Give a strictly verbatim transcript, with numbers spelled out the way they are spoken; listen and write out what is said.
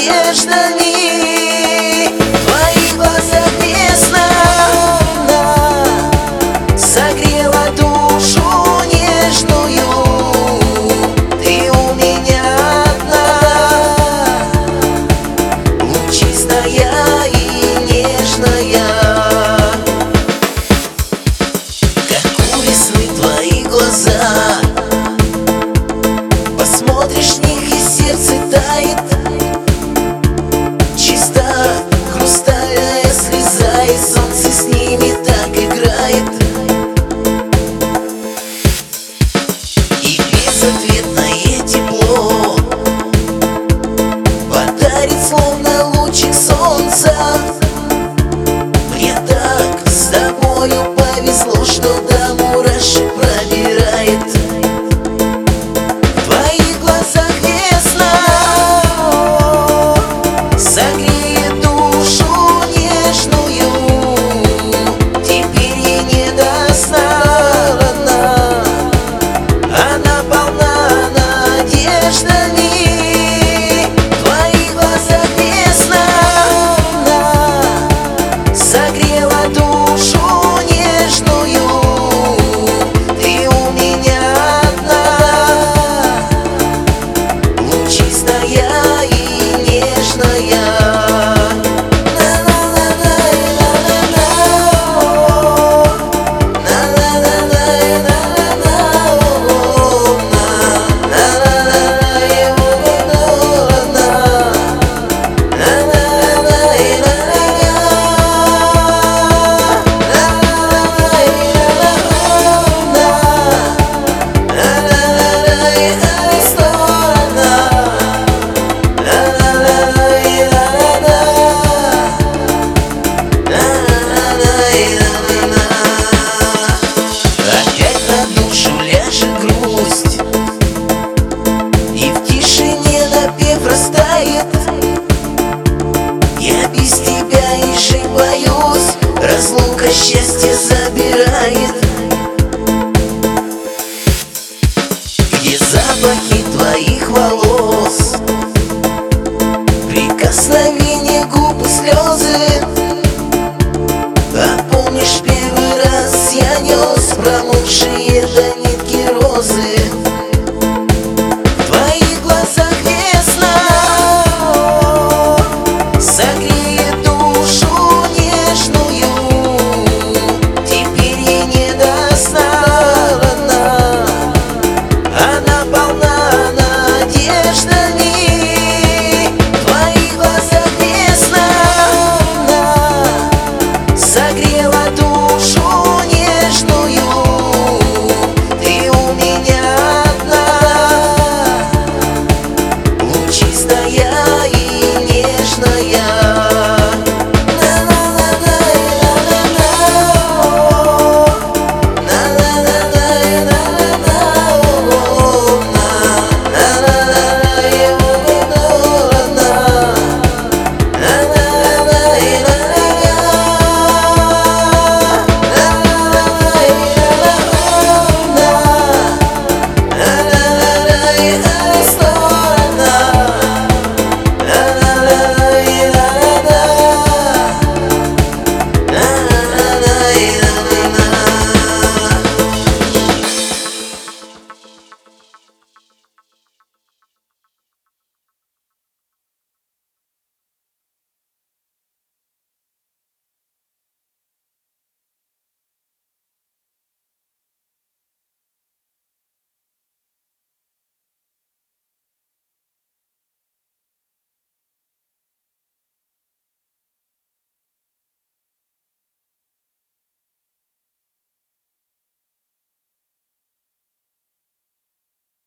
надеждами. Твои глаза весна согрела душу нежную. Ты у меня одна, лучистая и нежная. Как у весны твои глаза, посмотришь в них и сердце тает. Чисто хрустальная слеза, и солнце с ними так играет. И безответное тепло подарит словно лучик солнца. Мне так с тобою повезло, что до мурашек пробирает. В твоих глазах весна согреет душу нежную. Теперь ей не до сна, родна, она полна надеждами. В твоих глазах весна согрела душу нежную. Ты у меня одна, лучистая и нежная. Опять на душу ляжет грусть, и в тишине напев растает. Я без тебя и жить боюсь, разлука счастье забирает. Где запахи твоих волос, прикосновение губ и слезы? А помнишь, первый раз я нес промокшие до